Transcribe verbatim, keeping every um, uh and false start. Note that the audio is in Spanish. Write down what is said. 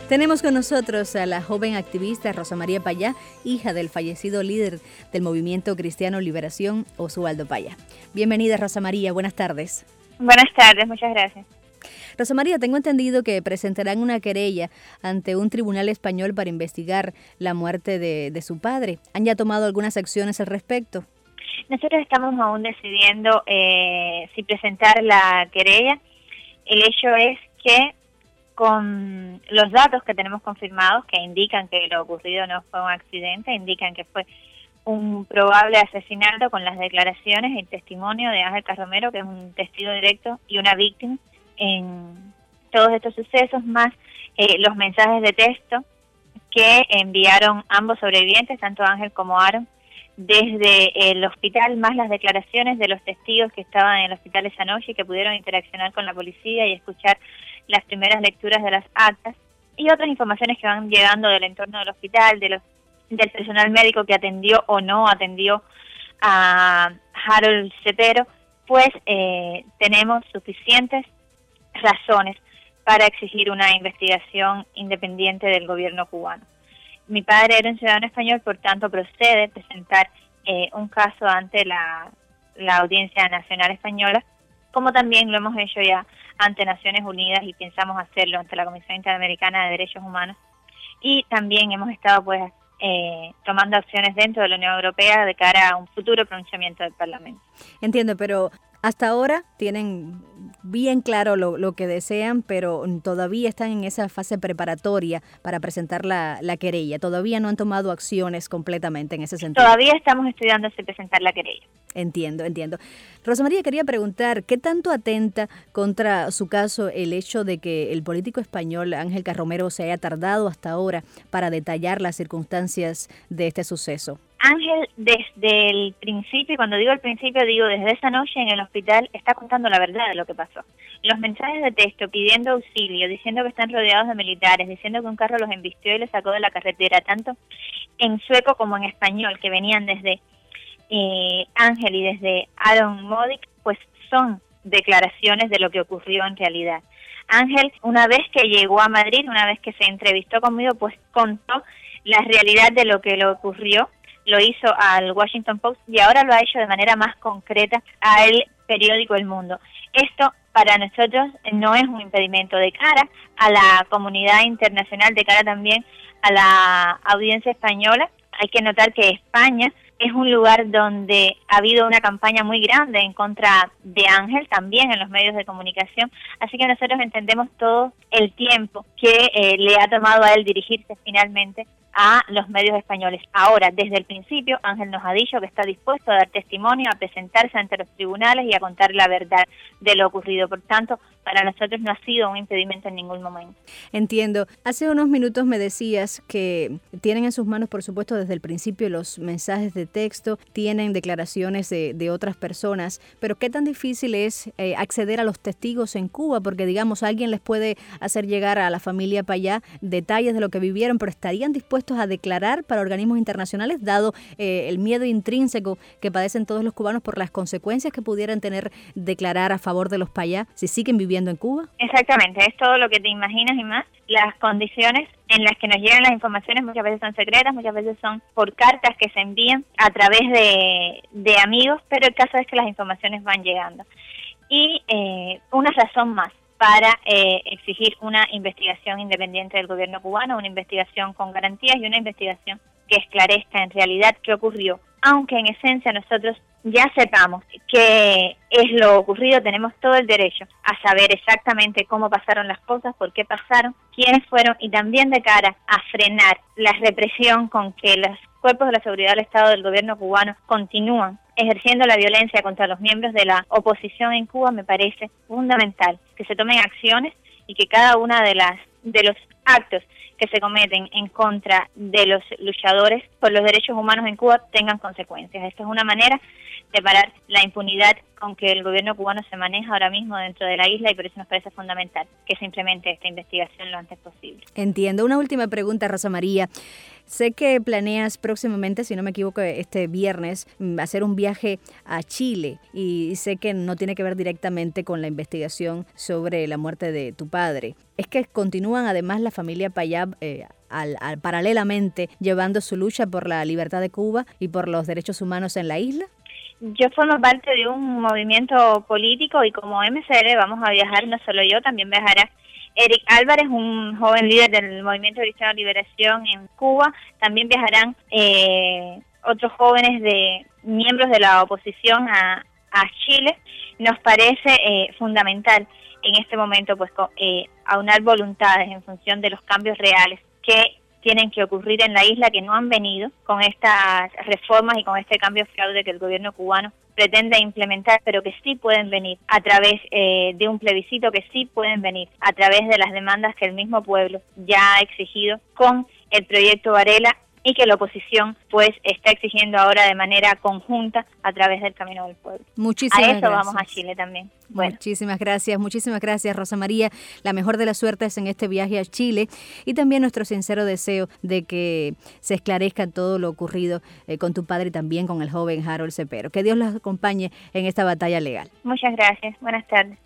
Tenemos con nosotros a la joven activista Rosa María Payá, hija del fallecido líder del Movimiento Cristiano Liberación, Oswaldo Payá. Bienvenida, Rosa María, buenas tardes. Buenas tardes, muchas gracias. Rosa María, tengo entendido que presentarán una querella ante un tribunal español para investigar la muerte de, de su padre. ¿Han ya tomado algunas acciones al respecto? Nosotros estamos aún decidiendo eh, si presentar la querella. El hecho es que con los datos que tenemos confirmados, que indican que lo ocurrido no fue un accidente, indican que fue un probable asesinato, con las declaraciones y el testimonio de Ángel Carromero, que es un testigo directo y una víctima en todos estos sucesos, más eh, los mensajes de texto que enviaron ambos sobrevivientes, tanto Ángel como Aaron, desde el hospital, más las declaraciones de los testigos que estaban en el hospital esa noche y que pudieron interaccionar con la policía y escuchar las primeras lecturas de las actas, y otras informaciones que van llegando del entorno del hospital, de los del personal médico que atendió o no atendió a Harold Cepero, pues eh, tenemos suficientes razones para exigir una investigación independiente del gobierno cubano. Mi padre era un ciudadano español, por tanto procede presentar eh, un caso ante la, la Audiencia Nacional Española, como también lo hemos hecho ya ante Naciones Unidas y pensamos hacerlo ante la Comisión Interamericana de Derechos Humanos, y también hemos estado pues eh, tomando acciones dentro de la Unión Europea de cara a un futuro pronunciamiento del Parlamento. Entiendo, pero hasta ahora tienen bien claro lo, lo que desean, pero todavía están en esa fase preparatoria para presentar la, la querella. Todavía no han tomado acciones completamente en ese sentido. Todavía estamos estudiando si presentar la querella. Entiendo, entiendo. Rosa María, quería preguntar, ¿qué tanto atenta contra su caso el hecho de que el político español Ángel Carromero se haya tardado hasta ahora para detallar las circunstancias de este suceso? Ángel, desde el principio, y cuando digo el principio, digo desde esa noche en el hospital, está contando la verdad de lo que pasó. Los mensajes de texto pidiendo auxilio, diciendo que están rodeados de militares, diciendo que un carro los embistió y les sacó de la carretera, tanto en sueco como en español, que venían desde eh, Ángel y desde Aaron Modic, pues son declaraciones de lo que ocurrió en realidad. Ángel, una vez que llegó a Madrid, una vez que se entrevistó conmigo, pues contó la realidad de lo que le ocurrió. Lo hizo al Washington Post y ahora lo ha hecho de manera más concreta al periódico El Mundo. Esto para nosotros no es un impedimento de cara a la comunidad internacional, de cara también a la audiencia española. Hay que notar que España es un lugar donde ha habido una campaña muy grande en contra de Ángel, también en los medios de comunicación, así que nosotros entendemos todo el tiempo que eh, le ha tomado a él dirigirse finalmente a los medios españoles. Ahora, desde el principio, Ángel nos ha dicho que está dispuesto a dar testimonio, a presentarse ante los tribunales y a contar la verdad de lo ocurrido. Por tanto, para nosotros no ha sido un impedimento en ningún momento. Entiendo. Hace unos minutos me decías que tienen en sus manos, por supuesto, desde el principio los mensajes de texto, tienen declaraciones de, de otras personas, pero ¿qué tan difícil es eh, acceder a los testigos en Cuba? Porque, digamos, alguien les puede hacer llegar a la familia Payá detalles de lo que vivieron, pero ¿estarían dispuestos a declarar para organismos internacionales, dado eh, el miedo intrínseco que padecen todos los cubanos por las consecuencias que pudieran tener declarar a favor de los Payá si siguen viviendo en Cuba? Exactamente, es todo lo que te imaginas y más. Las condiciones en las que nos llegan las informaciones muchas veces son secretas, muchas veces son por cartas que se envían a través de, de amigos, pero el caso es que las informaciones van llegando. Y eh, una razón más para eh, exigir una investigación independiente del gobierno cubano, una investigación con garantías y una investigación que esclarezca en realidad qué ocurrió. Aunque en esencia nosotros ya sepamos qué es lo ocurrido, tenemos todo el derecho a saber exactamente cómo pasaron las cosas, por qué pasaron, quiénes fueron, y también de cara a frenar la represión con que los cuerpos de la seguridad del Estado del gobierno cubano continúan ejerciendo la violencia contra los miembros de la oposición en Cuba. Me parece fundamental que se tomen acciones y que cada una de las de los actos que se cometen en contra de los luchadores por los derechos humanos en Cuba tengan consecuencias. Esta es una manera de parar la impunidad con que el gobierno cubano se maneja ahora mismo dentro de la isla, y por eso nos parece fundamental que se implemente esta investigación lo antes posible. Entiendo. Una última pregunta, Rosa María. Sé que planeas próximamente, si no me equivoco, este viernes, hacer un viaje a Chile, y sé que no tiene que ver directamente con la investigación sobre la muerte de tu padre. es que continúan además la familia Payá eh, al, al, paralelamente llevando su lucha por la libertad de Cuba y por los derechos humanos en la isla. Yo formo parte de un movimiento político y como M C L vamos a viajar, no solo yo, también viajará Eric Álvarez, un joven líder del Movimiento Cristiano de Liberación en Cuba. También viajarán eh, otros jóvenes de miembros de la oposición a, a Chile. Nos parece eh, fundamental en este momento pues eh, aunar voluntades en función de los cambios reales que tienen que ocurrir en la isla, que no han venido con estas reformas y con este cambio fraude que el gobierno cubano pretende implementar, pero que sí pueden venir a través eh, de un plebiscito, que sí pueden venir a través de las demandas que el mismo pueblo ya ha exigido con el proyecto Varela y que la oposición pues está exigiendo ahora de manera conjunta a través del Camino del Pueblo. Muchísimas a eso gracias. Vamos a Chile también. Bueno. Muchísimas gracias, muchísimas gracias Rosa María, la mejor de las suertes en este viaje a Chile y también nuestro sincero deseo de que se esclarezca todo lo ocurrido eh, con tu padre y también con el joven Harold Cepero. Que Dios los acompañe en esta batalla legal. Muchas gracias, buenas tardes.